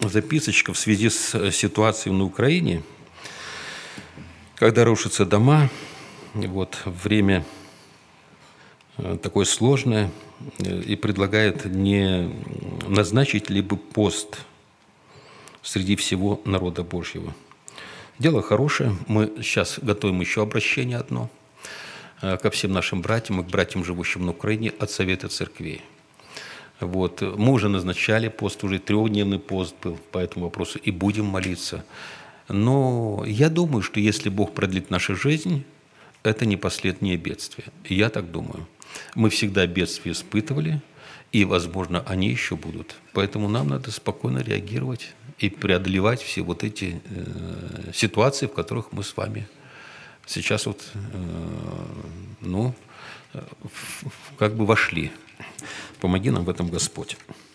записочка в связи с ситуацией на Украине, когда рушатся дома, вот, время такое сложное, и предлагает не назначить либо пост среди всего народа Божьего. Дело хорошее. Мы сейчас готовим еще обращение одно ко всем нашим братьям и к братьям, живущим на Украине, от Совета Церквей. Вот. Мы уже назначали пост, уже 3-дневный пост был по этому вопросу, и будем молиться. Но я думаю, что если Бог продлит нашу жизнь, это не последнее бедствие. Я так думаю. Мы всегда бедствия испытывали, и, возможно, они еще будут. Поэтому нам надо спокойно реагировать и преодолевать все вот эти ситуации, в которых мы с вами сейчас вот, как бы вошли. Помоги нам в этом, Господь.